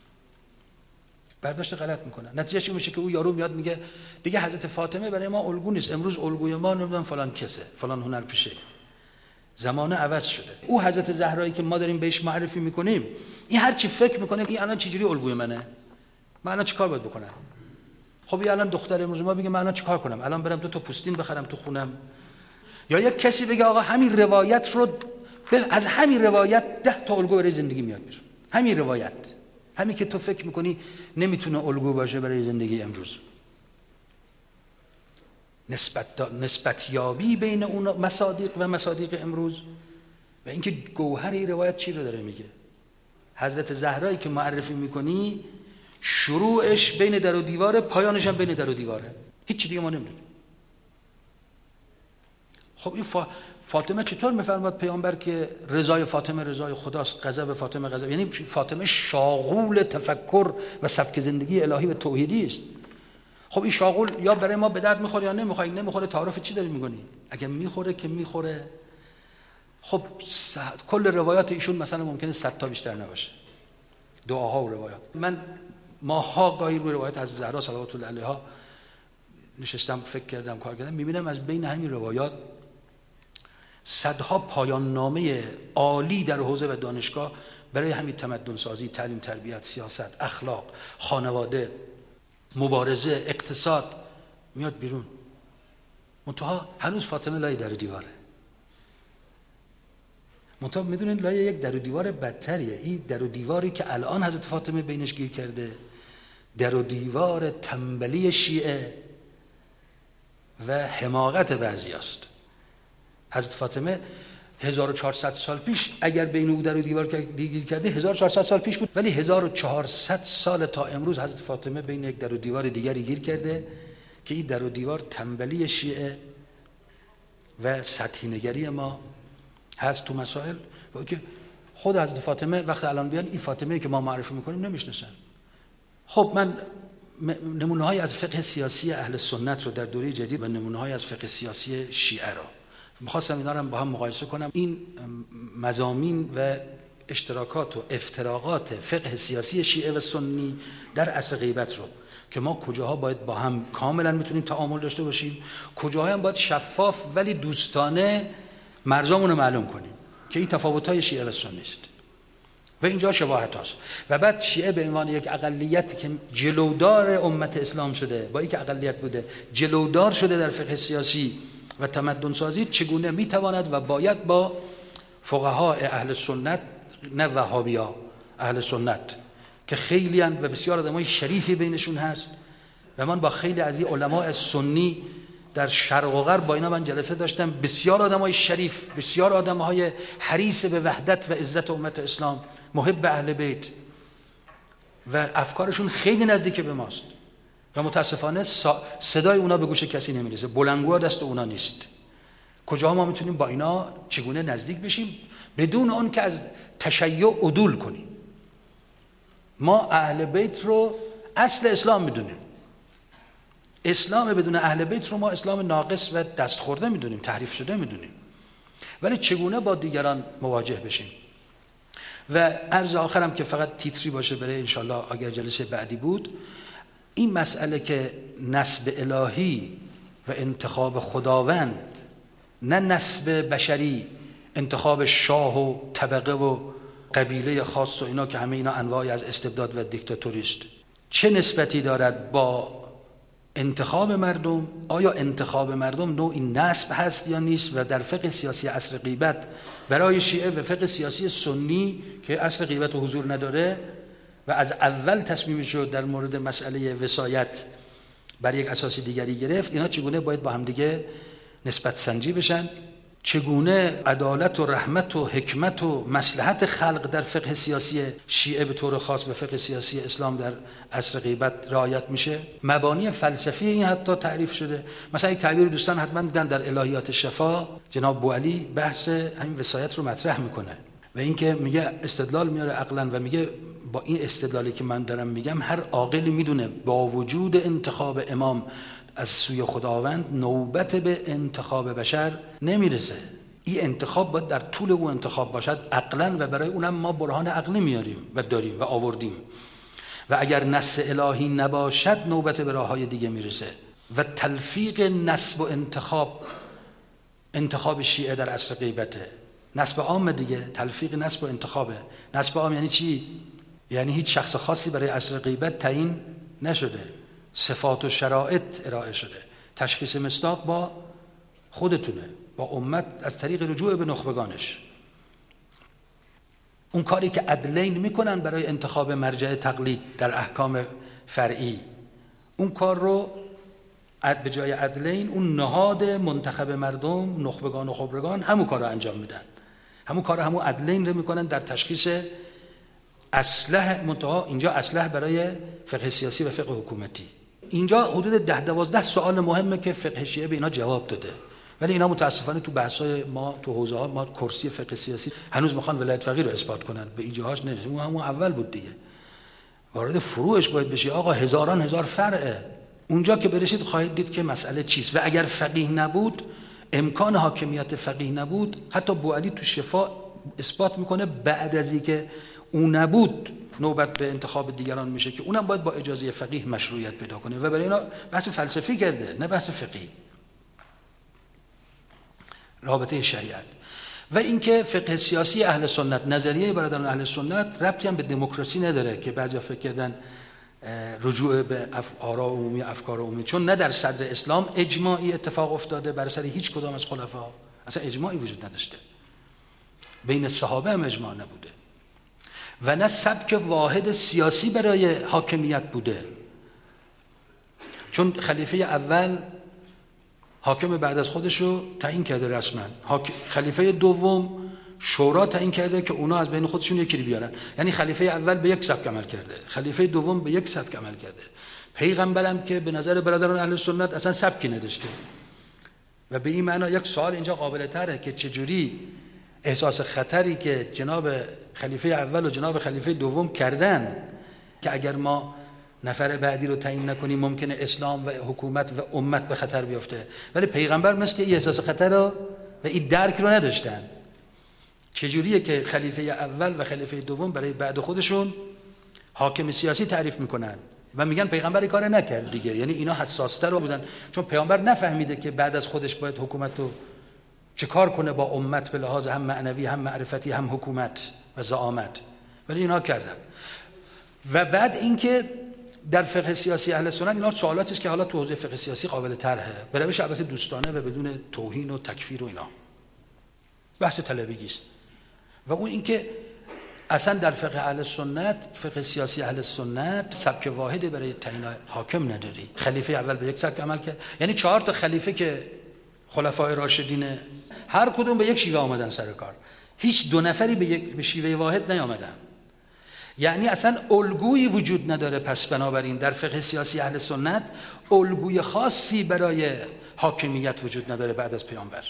نتیجه چی میشه که او یارو میاد میگه دیگه حضرت فاطمه برای ما الگو نیست، امروز الگوی ما نمیدونم فلان کسه، فلان هنرپیشه. زمانه عوض شده. او حضرت زهرایی که ما داریم بهش معرفی میکنیم، این هر چی فکر میکنه این الان چجوری الگوی منه، من الان چیکار باید بکنم؟ خب این الان دختر امروز ما بگه من الان چیکار کنم؟ الان برم 2 تا پوستین بخرم تو خونم؟ یا یک کسی بگه آقا همین روایت رو از همین روایت 10 تا الگو برای زندگی میاد بیرون. همین روایت، همین که تو فکر میکنی نمیتونه الگو باشه برای زندگی امروز. نسبت یابی بین اون مصادیق و مصادیق امروز، و اینکه گوهر این روایت چی رو داره میگه. حضرت زهرایی که معرفی میکنی شروعش بین در و دیواره، پایانش هم بین در و دیواره، هیچ دیگه ما نمیدونیم. خب این فاطمه چطور میفرماد پیامبر که رضای فاطمه رضای خداست، غضب فاطمه غضب، یعنی فاطمه شاغول تفکر و سبک زندگی الهی و توحیدی است. خب این شاغول یا برای ما به درد میخوره یا نمیخوره. نمیخوره تعارف چی داری میکنی؟ اگه میخوره که میخوره. خب کل روایات ایشون مثلا ممکنه 100 تا بیشتر نباشه، دعاها و روایات. من ماها گاهی روی روایت از زهرا صلوات الله علیها نشستم فکر کردم کار کردم، میبینم از بین همین روایات صدها پایان نامه عالی در حوزه و دانشگاه برای همین تمدن سازی، تعلیم، تربیت، سیاست، اخلاق، خانواده، مبارزه، اقتصاد میاد بیرون. منتها هنوز فاطمه لای در و دیواره. منتها میدونین لای یک در و دیوار بدتریه. این در و دیواری که الان حضرت فاطمه بینش گیر کرده، در و دیوار تنبلی شیعه و حماقت بعضی است. حضرت فاطمه 1400 سال پیش اگر بین او در و دیوار گیر کرده 1400 سال پیش بود، ولی 1400 سال تا امروز حضرت فاطمه بین یک در و دیوار دیگری گیر کرده که این در و دیوار تنبلی شیعه و سطحی نگری ما هست تو مسائل. و که خود حضرت فاطمه وقت الان بیان این فاطمه که ما معرفی میکنیم نمیشناسن. خب من نمونه‌های از فقه سیاسی اهل سنت رو در دوره جدید و نمونه‌های از فقه سیاسی شیعه رو می‌خواستم اینا رو با هم مقایسه کنم. این مضامین و اشتراکات و افتراقات فقه سیاسی شیعه و سنی در عصر غیبت رو که ما کجاها باید با هم کاملا میتونیم تعامل داشته باشیم، کجاها هم باید شفاف ولی دوستانه مرزامون رو معلوم کنیم که این تفاوت‌های شیعه و سنی است و اینجا شباهت هست. و بعد شیعه به عنوان یک اقلیتی که جلودار امت اسلام شده، با اینکه اقلیت بوده جلودار شده در فقه سیاسی و تمدن سازی، چگونه میتواند و باید با فقهای اهل سنت، نه وهابیا، اهل سنت که خیلی هستند و بسیار آدمای شریفی بینشون هست و من با خیلی از این علماء سنی در شرق و غرب با اینا من جلسه داشتم، بسیار آدمای شریف، بسیار آدمهای حریص به وحدت و عزت امت اسلام، محب اهل بیت و افکارشون خیلی نزدیک به ماست و متاسفانه صدای اونا به گوش کسی نمیرسه، بلندگوها دست اونا نیست. کجا ما میتونیم با اینا چگونه نزدیک بشیم بدون اون که از تشیع عدول کنیم؟ ما اهل بیت رو اصل اسلام میدونیم. اسلام بدون اهل بیت رو ما اسلام ناقص و دست خورده میدونیم، تحریف شده میدونیم. ولی چگونه با دیگران مواجه بشیم؟ و عرض آخرم که فقط تیتری باشه برای انشالله اگر جلسه بعدی بود، این مسئله که نسب الهی و انتخاب خداوند، نه نسب بشری، انتخاب شاه و طبقه و قبیله خاص و اینا که همه اینا انواعی از استبداد و دیکتاتوری است، چه نسبتی دارد با انتخاب مردم؟ آیا انتخاب مردم نوعی نسب هست یا نیست؟ و در فقه سیاسی عصر غیبت برای شیعه و فقه سیاسی سنی که عصر غیبت و حضور نداره و از اول تصمیم شد در مورد مسئله وصایت بر یک اساس دیگری گرفت، اینا چگونه باید با هم دیگه نسبت سنجی بشن؟ چگونه عدالت و رحمت و حکمت و مصلحت خلق در فقه سیاسی شیعه به طور خاص به فقه سیاسی اسلام در عصر غیبت رعایت میشه؟ مبانی فلسفی این حتی تعریف شده. مثلا یک تعبیر دوستان حتما دیدن در الهیات شفا، جناب بوعلی بحث همین وصایت رو مطرح میکنه و اینکه میگه استدلال میاره عقلا و میگه با این استدلالی که من دارم میگم هر عاقلی میدونه با وجود انتخاب امام از سوی خداوند نوبت به انتخاب بشر نمیرسه. این انتخاب باید در طول او انتخاب باشد عقلا و برای اونم ما برهان عقلی میاریم و داریم و آوردیم و اگر نص الهی نباشد نوبت به راههای دیگه میرسه. و تلفیق نسب و انتخاب شیعه در عصر غیبته، نسب عام دیگه، تلفیق نسب و انتخابه. نسب عام یعنی چی؟ یعنی هیچ شخص خاصی برای عصر غیبت تعیین نشده، صفات و شرایط ارائه شده، تشخیص مصداق با خودتونه، با امت از طریق رجوع به نخبگانش. اون کاری که عدلین میکنن برای انتخاب مرجع تقلید در احکام فرعی، اون کار رو به جای عدلین اون نهاد منتخب مردم، نخبگان و خبرگان همون کار رو انجام میدن، همون کار همون عدلین رو میکنن در تشخیص اصلح. منتها اینجا اصلح برای فقه سیاسی و فقه حکومتی. اینجا حدود 10-12 سوال مهمه که فقه شیعه به اینا جواب داده ولی اینا متاسفانه تو بحث‌های ما تو حوزه‌ها ما کرسی فقه سیاسی هنوز میخوان ولایت فقیه رو اثبات کنن، به ایجاهاش نمیشه. اون همون اول بود دیگه. وارد فروعش باید بشی. آقا هزاران هزار فرعه. اونجا که برسید خواهید دید که مسئله چیست. و اگر فقیه نبود، امکان حاکمیت فقیه نبود، حتی بوعلی تو شفا اثبات میکنه بعد از اینکه اون نبود نوبت به انتخاب دیگران میشه که اونم باید با اجازه فقیه مشروعیت پیدا کنه. و برای اینا بحث فلسفی کرده، نه بحث فقهی. رابطه شریعت و اینکه فقه سیاسی اهل سنت، نظریه برادران اهل سنت ربطی هم به دموکراسی نداره که بعضیا فکر کردن رجوع به آراء عمومی، افکار عمومی، چون نه در صدر اسلام اجماعی اتفاق افتاده بر سر هیچ کدام از خلفا، اصلا اجماعی وجود نداشته، بین صحابه هم اجماع نبوده، و نه سبک واحد سیاسی برای حاکمیت بوده. چون خلیفه اول حاکم بعد از خودش رو تعیین کرده رسما، خلیفه دوم شورا تعیین کرده که اونا از بین خودشون یکی رو بیارن. یعنی خلیفه اول به یک سبک عمل کرده، خلیفه دوم به یک سبک عمل کرده. پیغمبرم که به نظر برادران اهل سنت اصلا سبکی نداشته. و به این معنا یک سوال اینجا قابل تره که چجوری احساس خطری که جناب خلیفه اول و جناب خلیفه دوم کردن که اگر ما نفر بعدی رو تعیین نکنیم ممکنه اسلام و حکومت و امت به خطر بیفته، ولی پیغمبر مثل که این احساس خطر رو و این درک رو نداشتن. چجوریه که خلیفه اول و خلیفه دوم برای بعد خودشون حاکم سیاسی تعریف میکنن و میگن پیغمبر این کار نکرد دیگه. یعنی اینا حساس‌تر رو بودن، چون پیغمبر نفهمیده که بعد از خودش باید حکومت رو چه کار کنه با امت به لحاظ هم معنوی، هم معرفتی، هم حکومت و زعامت، ولی اینا کردن. و بعد اینکه در فقه سیاسی اهل سنت اینا سوالاتی است که حالا تو حوزه فقه سیاسی قابل طرحه، به روش البته دوستانه و بدون توهین و تکفیر و اینا، بحث طلبگی است. و اون اینکه اصلا در فقه اهل سنت، فقه سیاسی اهل سنت سبک واحدی برای تعیین حاکم نداری. خلیفه اول به یک سبک عمل کرد، یعنی 4 تا خلیفه که خلفای راشدین هر کدوم به یک شیوه آمدن سر کار، هیچ 2 نفری به شیوه واحد نیامدن. یعنی اصلا الگویی وجود نداره. پس بنابراین در فقه سیاسی اهل سنت الگوی خاصی برای حاکمیت وجود نداره بعد از پیامبر.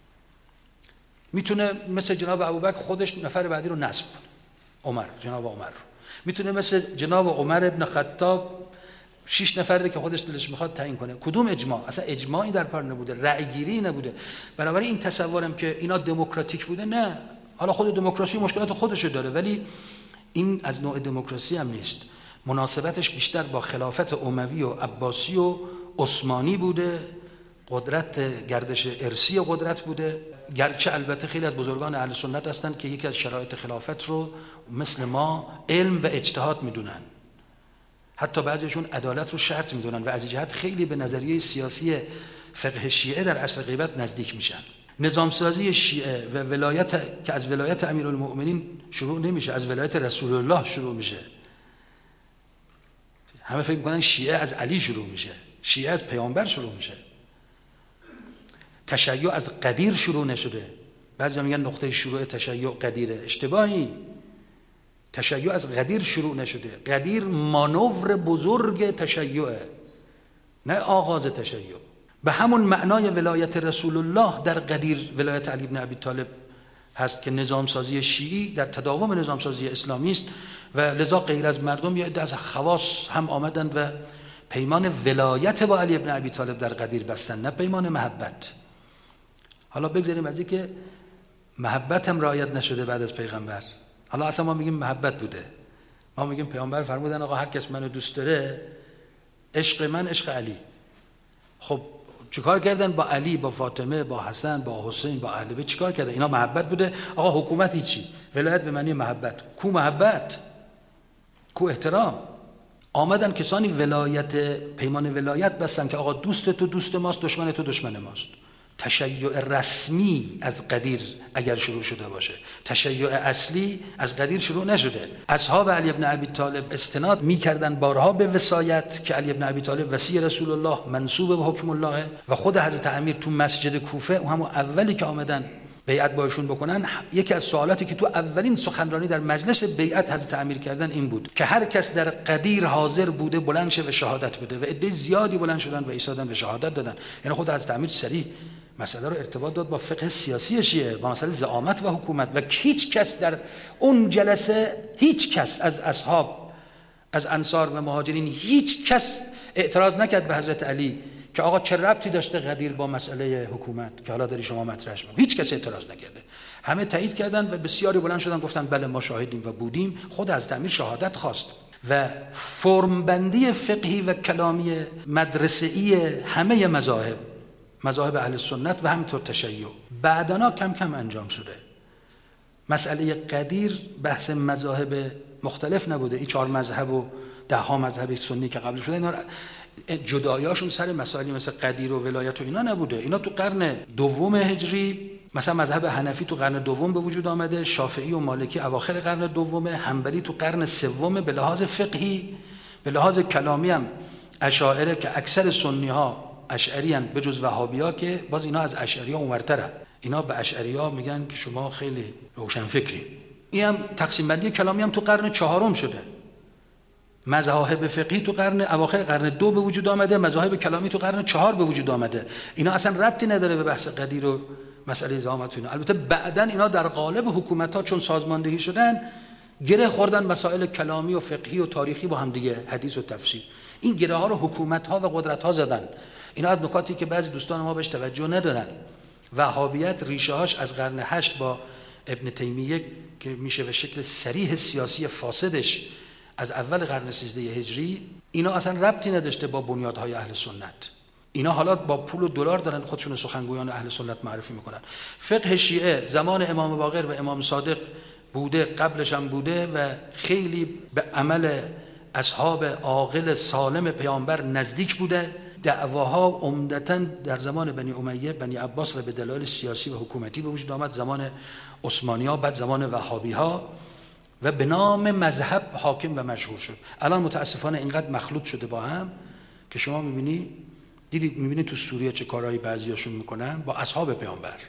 میتونه مثل جناب ابوبکر خودش نفر بعدی رو نصب کنه، جناب عمر. میتونه مثل جناب عمر ابن خطاب 6 نفر که خودش دلش میخواد تعیین کنه. کدوم اجماع؟ اصلا اجماعی در کار نبوده، رأی گیری نبوده. بنابراین این تصورم که اینا دموکراتیک بوده، نه. حالا خود دموکراسی مشکلات خودشو داره، ولی این از نوع دموکراسی هم نیست. مناسبتش بیشتر با خلافت اموی و عباسی و عثمانی بوده، قدرت گردش ارثی قدرت بوده. گرچه البته خیلی از بزرگان اهل سنت هستن که یکی از شرایط خلافت رو مثل ما علم و اجتهاد میدونن، حتی بعضیشون عدالت رو شرط میدونن و از این جهت خیلی به نظریه سیاسی فقه شیعه در عصر غیبت نزدیک میشن. نظام سازی شیعه و ولایت که از ولایت امیرالمؤمنین شروع نمیشه، از ولایت رسول الله شروع میشه. همه فکر میکنن شیعه از علی شروع میشه، شیعه از پیامبر شروع میشه. تشیع از قدیر شروع نشده. بعضی میگن نقطه شروع تشیع قدیره. اشتباهی. تشیع از قدیر شروع نشده. قدیر مانور بزرگ تشیعه، نه آغاز تشیع. به همون معنای ولایت رسول الله در قدیر ولایت علی بن ابی طالب هست که نظام سازی شیعی در تداوم نظام سازی اسلامی است و لذا غیر از مردم یا عده از خواص هم آمدن و پیمان ولایت با علی بن ابی طالب در قدیر بستن، نه پیمان محبت. حالا بگذاریم از اینکه محبت هم رعایت نشده بعد از پیغمبر. حالا اصلا ما میگیم محبت بوده، ما میگیم پیامبر فرمودن آقا هر کس منو دوست داره عشق من عشق علی. خب چیکار کردن با علی، با فاطمه، با حسن، با حسین، با اهل بیت؟ چیکار کردن؟ اینا محبت بوده. آقا حکومت هیچی، ولایت به معنی محبت. کو محبت؟ کو احترام؟ آمدن کسانی ولایت، پیمان ولایت بستن که آقا دوست تو دوست ماست، دشمن تو دشمن ماست. تشیع رسمی از قدیر اگر شروع شده باشه، تشیع اصلی از قدیر شروع نشده. اصحاب علی بن ابی طالب استناد می‌کردن بارها به وصایت که علی بن ابی طالب وصی رسول الله، منسوب به حکم الله، و خود حضرت امیر تو مسجد کوفه اون همون اولی که آمدن بیعت باشون بکنن، یکی از سوالاتی که تو اولین سخنرانی در مجلس بیعت حضرت امیر کردن این بود که هر کس در قدیر حاضر بوده بلند شه و شهادت بده، و عده زیادی بلند شدن و ایستادن و شهادت دادن. یعنی خود حضرت امیر سریع مسئله رو ارتباط داد با فقه سیاسی شیعه، با مسئله زعامت و حکومت. و هیچ کس در اون جلسه، هیچ کس از اصحاب، از انصار و مهاجرین، هیچ کس اعتراض نکرد به حضرت علی که آقا چه ربطی داشته غدیر با مسئله حکومت که حالا داری شما مطرحش می‌کنی. هیچ کس اعتراض نکرده، همه تایید کردن و بسیاری بلند شدن گفتن بله ما شاهدیم و بودیم. خود از امیر شهادت خواست. و فرم بندی فقهی و کلامی مدرسه‌ای همه مذاهب اهل سنت و همینطور تشیع بعداً کم کم انجام شده. مسئله قدیر بحث مذاهب مختلف نبوده، این 4 مذهب و 10 مذهب سنی که قبل شده، اینا جدایی‌هاشون سر مسائلی مثل قدیر و ولایت و اینا نبوده. اینا تو قرن دوم هجری، مثلا مذهب حنفی تو قرن دوم به وجود آمده، شافعی و مالکی اواخر قرن دوم، حنبلی تو قرن سوم. به لحاظ فقهی، به لحاظ کلامی هم اشاعره که اکثر سنی ها اشعری ان به جز وهابیا که باز اینا از اشعری ها اونورترن، اینا به اشعری ها میگن که شما خیلی روشن فکری. این هم تقسیم بندی کلامی هم تو قرن 4 شده. مذاهب فقهی تو اواخر قرن 2 به وجود آمده، مذاهب کلامی تو قرن 4 به وجود آمده. اینا اصلا ربطی نداره به بحث قدیر و مسئله زعامت اینا. البته بعداً اینا در قالب حکومت‌ها چون سازماندهی شدن گره خوردن مسائل کلامی و فقهی و تاریخی با هم دیگه، حدیث و تفسیر. این گره ها رو حکومت‌ها و قدرت‌ها زدن. اینا از نکاتی که بعضی دوستان ما بهش توجه ندارن. وهابیت ریشه هاش از قرن 8 با ابن تیمیه که میشه به شکل صریح سیاسی فاسدش از اول قرن 13 هجری، اینا اصلا ربطی نداشته با بنیادهای اهل سنت. اینا حالا با پول و دلار دارن خودشون سخنگویان اهل سنت معرفی میکنن. فقه شیعه زمان امام باقر و امام صادق بوده، قبلش هم بوده و خیلی به عمل اصحاب عاقل سالم پیامبر نزدیک بوده. دعواها عمدتاً در زمان بنی امیه، بنی عباس و به دلایل سیاسی و حکومتی به وجود آمد، زمان عثمانی‌ها، بعد زمان وهابی‌ها، و به نام مذهب حاکم و مشهور شد. الان متاسفانه اینقدر مخلوط شده با هم که شما میبینید تو سوریه چه کارهایی بعضیاشون میکنن با اصحاب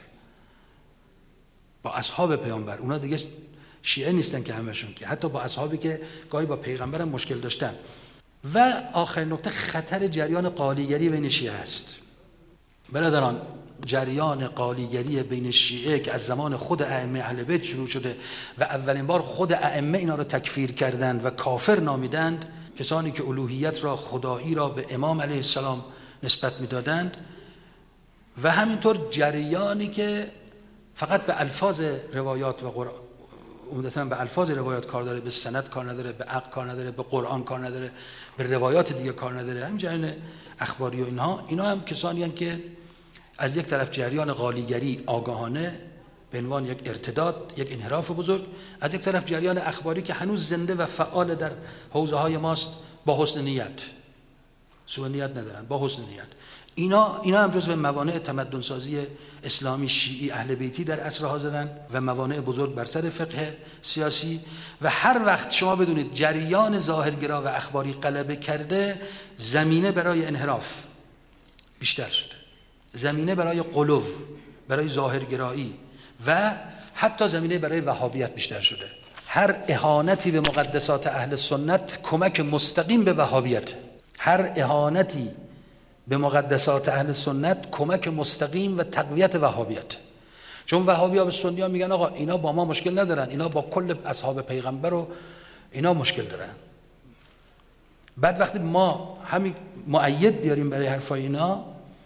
پیامبر. اونا دیگه شیعه نیستن که همشون، که حتی با اصحابی که گاهی با پیغمبرم مشکل داشتن. و آخر نکته، خطر جریان قالیگری بین شیعه است. برادران، جریان قالیگری بین شیعه که از زمان خود ائمه اهل بیت شروع شده و اولین بار خود ائمه اینا رو تکفیر کردند و کافر نامیدند، کسانی که الوهیت را، خدایی را به امام علیه السلام نسبت میدادند، و همینطور جریانی که فقط به الفاظ روایات و قرآن، عمدتاً به الفاظ روایات کار داره، به سند کار نداره، به عقل کار نداره، به قرآن کار نداره، به روایات دیگه کار نداره، همین جریان اخباری و اینا هم کسانی هستند که از یک طرف جریان قالیگری آگاهانه به عنوان یک ارتداد، یک انحراف بزرگ، از یک طرف جریان اخباری که هنوز زنده و فعال در حوزه های ماست با حسن نیت، سوء نیت ندارن، با حسن نیت. اینا هم جزو موانع تمدن سازی اسلامی شیعی اهل بیتی در عصر حاضرن و موانع بزرگ بر سر فقه سیاسی. و هر وقت شما بدونید جریان ظاهرگرا و اخباری غلبه کرده، زمینه برای انحراف بیشتر شده، زمینه برای غلو، برای ظاهرگرایی و حتی زمینه برای وهابیت بیشتر شده. هر اهانتی به مقدسات اهل سنت کمک مستقیم به وهابیت. هر اهانتی به مقدسات اهل سنت کمک مستقیم و تقویت وهابیت. چون وهابی‌ها به سنی‌ها میگن آقا اینا با ما مشکل ندارن، اینا با کل اصحاب پیغمبر و اینا مشکل دارن. بعد وقتی ما همین مؤید بیاریم برای حرفای اینا،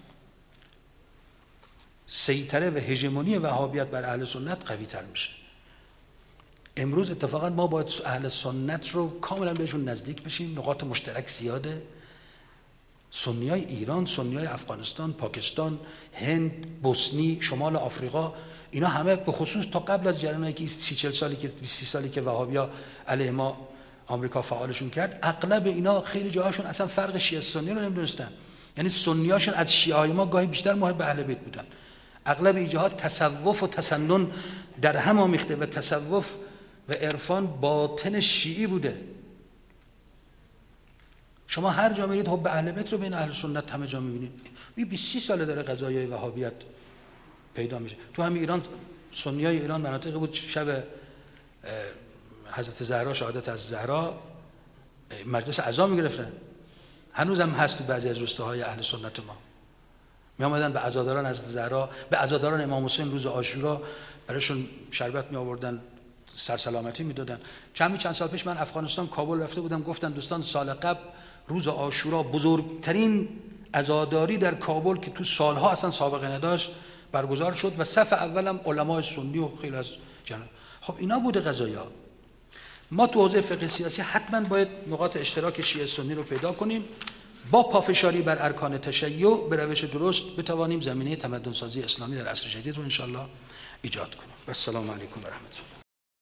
سیطره و هژمونی وهابیت بر اهل سنت قوی تر میشه. امروز اتفاقا ما باید اهل سنت رو کاملا بهشون نزدیک بشیم، نقاط مشترک زیاده. سنیای ایران، سنیای افغانستان، پاکستان، هند، بوسنی، شمال آفریقا، اینا همه به خصوص تا قبل از جریانی که 30-40 سالی که 20 سالی که وهابیا علیه ما آمریکا فعالشون کرد، اغلب اینا خیلی جاهاشون اصلا فرق شیعه سنی رو نمیدونستن. یعنی سنیاشون از شیعه ما گاهی بیشتر محب اهل بیت بودن. اغلب این جهات تصوف و تسنن در هم آمیخته و تصوف و عرفان باطن شیعی بوده. شما هر جا میرید حب اهل بیت رو بین اهل سنت همه جا میبینید. 20 ساله داره قضایای وهابیت پیدا میشه. تو همین ایران، سنیای ایران مناطقی بود شب حضرت زهرا، شهادت از زهرا، مجلس عزا میگرفتن. هنوزم هست تو بعضی از روستاهای اهل سنت ما. می آمدن به عزاداران حضرت زهرا، به عزاداران امام حسین روز عاشورا براشون شربت می آوردن، سرسلامتی میدادن. چند سال پیش من افغانستان کابل رفته بودم، گفتن دوستان سال قبل روز عاشورا بزرگترین عزاداری در کابل که تو سالها اصلا سابقه نداشت برگزار شد و صف اولم علمای سنی و خیلی از جناب. خب اینا بوده قضایا. ما تو حوزه فقه سیاسی حتما باید نقاط اشتراک شیعه سنی رو پیدا کنیم، با پافشاری بر ارکان تشیع به روش درست بتوانیم زمینه تمدن سازی اسلامی در عصر جدید رو انشالله ایجاد کنیم. و السلام علیکم و رحمت الله.